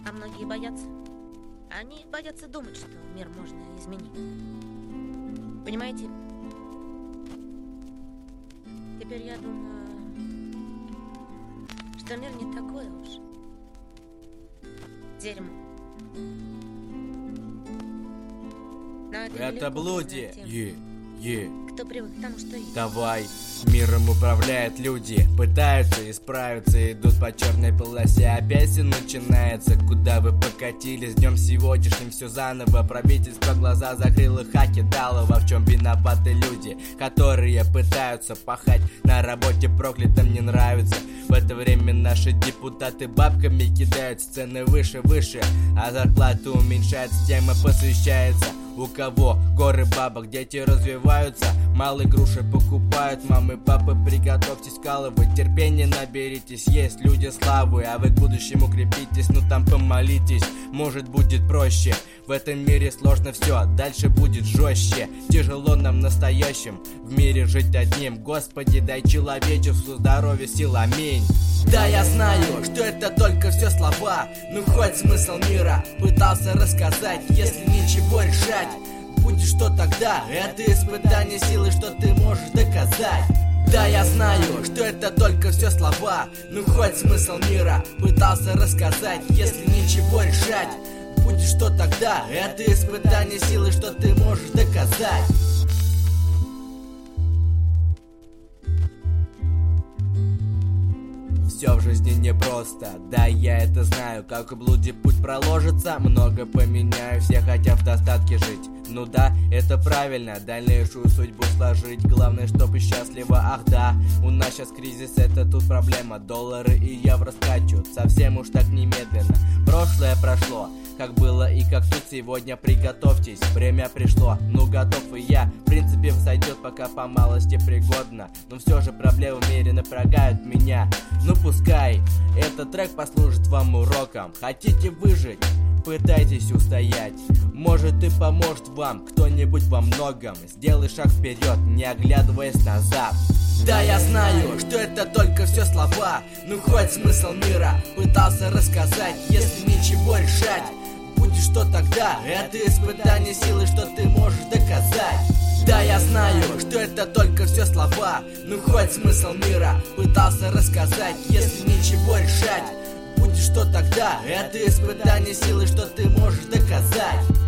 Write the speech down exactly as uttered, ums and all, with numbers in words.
А многие боятся. Они боятся думать, что мир можно изменить. Понимаете? Теперь я думаю, что мир не такой уж дерьмо. Но это, Это блудие. Е, е. Кто привык к тому, что есть. Давай. Миром управляют люди, пытаются исправиться, идут по черной полосе. Опять все начинается. Куда вы покатились? Днем сегодняшним все заново. Правительство глаза закрыло, хаки дало. Во в чем виноваты люди, которые пытаются пахать на работе, проклятым не нравится. В это время наши депутаты бабками кидают, цены выше, выше, а зарплата уменьшается. Тема посвящается: у кого горы бабок, дети развиваются, малые груши покупают. Мамы, папы, приготовьтесь вкалывать, терпение наберитесь, есть люди славы, а вы к будущему крепитесь, ну там помолитесь, может будет проще. В этом мире сложно все, дальше будет жестче. Тяжело нам настоящим в мире жить одним. Господи, дай человечеству здоровья, сил, аминь. Да, я знаю, что это только все слова, ну хоть смысл мира пытался рассказать. Если ничего решать будешь, что тогда? Это испытание силы, что ты можешь доказать. Да, я знаю, что это только все слова, ну хоть смысл мира пытался рассказать. Если ничего решать будешь, что тогда? Это испытание силы, что ты можешь доказать. Все в жизни непросто, да, я это знаю. Как в блуде путь проложится, много поменяю. Все хотят в достатке жить, ну да, это правильно, дальнейшую судьбу сложить. Главное, чтобы счастливо, ах да. У нас сейчас кризис, это тут проблема. Доллары и евро скачут, совсем уж так немедленно. Прошлое прошло, как было и как тут. Сегодня приготовьтесь, время пришло. Ну готов и я, в принципе сойдет пока по малости пригодно. Но все же проблемы в мире напрягают меня. Ну пускай этот трек послужит вам уроком. Хотите выжить? Пытайтесь устоять. Может и поможет вам кто-нибудь во многом. Сделай шаг вперед, не оглядываясь назад. Да, я знаю, что это только все слова, ну хоть смысл мира пытался рассказать. Если ничего решать будешь, что тогда? Это испытание силы, что ты можешь доказать. Да, я знаю, что это только все слова, ну хоть смысл мира пытался рассказать. Если ничего решать будешь, что тогда? Это испытание силы, что ты можешь доказать.